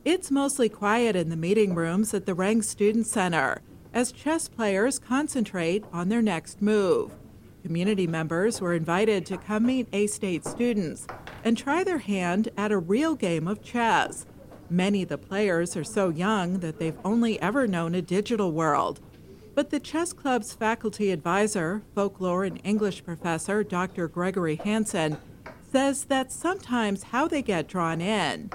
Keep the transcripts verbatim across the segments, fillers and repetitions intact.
It's mostly quiet in the meeting rooms at the Rang Student Center as chess players concentrate on their next move. Community members were invited to come meet A-State students and try their hand at a real game of chess. Many of the players are so young that they've only ever known a digital world. But the chess club's faculty advisor, folklore and English professor Doctor Gregory Hansen, says that's sometimes how they get drawn in.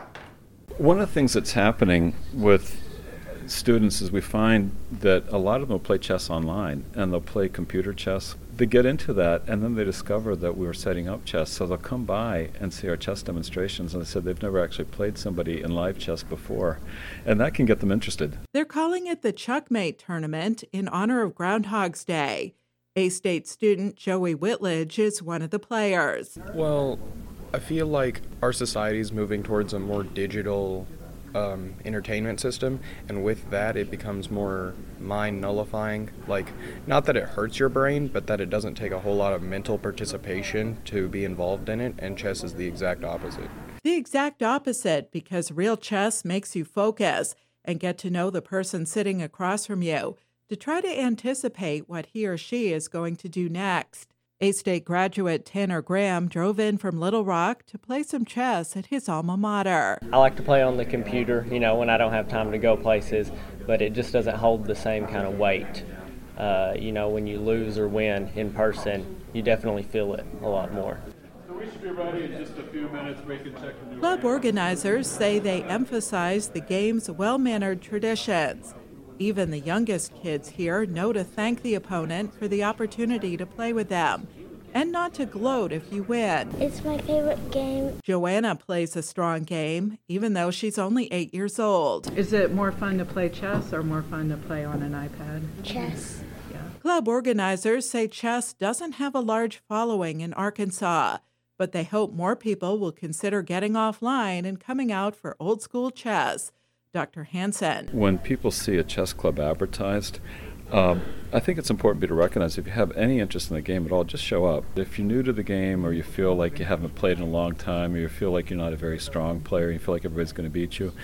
One of the things that's happening with students is we find that a lot of them will play chess online and they'll play computer chess. They get into that and then they discover that we were setting up chess, so they'll come by and see our chess demonstrations, and they said they've never actually played somebody in live chess before, and that can get them interested. They're calling it the Chuckmate Tournament in honor of Groundhog's Day. A-State student Joey Whitledge is one of the players. Well, I feel like our society is moving towards a more digital um, entertainment system, and with that it becomes more mind nullifying. Like, not that it hurts your brain, but that it doesn't take a whole lot of mental participation to be involved in it, and chess is the exact opposite. The exact opposite, because real chess makes you focus and get to know the person sitting across from you to try to anticipate what he or she is going to do next. A-State graduate Tanner Graham drove in from Little Rock to play some chess at his alma mater. I like to play on the computer, you know, when I don't have time to go places, but it just doesn't hold the same kind of weight. Uh, you know, when you lose or win in person, you definitely feel it a lot more. So we should be ready in just a few minutes. We can check the new Club organizers say they emphasize the game's well-mannered traditions. Even the youngest kids here know to thank the opponent for the opportunity to play with them, and not to gloat if you win. It's my favorite game. Joanna plays a strong game, even though she's only eight years old. Is it more fun to play chess or more fun to play on an iPad? Chess. Yeah. Club organizers say chess doesn't have a large following in Arkansas, but they hope more people will consider getting offline and coming out for old school chess. Doctor Hansen. When people see a chess club advertised, um, I think it's important to recognize if you have any interest in the game at all, just show up. If you're new to the game, or you feel like you haven't played in a long time, or you feel like you're not a very strong player, you feel like everybody's going to beat you,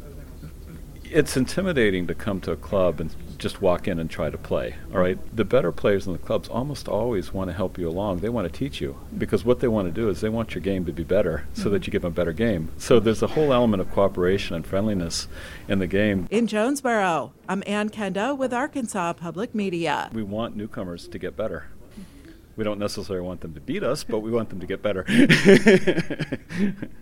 it's intimidating to come to a club and just walk in and try to play, all right? The better players in the clubs almost always want to help you along. They want to teach you, because what they want to do is they want your game to be better so that you give them a better game. So there's a whole element of cooperation and friendliness in the game. In Jonesboro, I'm Ann Kenda with Arkansas Public Media. We want newcomers to get better. We don't necessarily want them to beat us, but we want them to get better.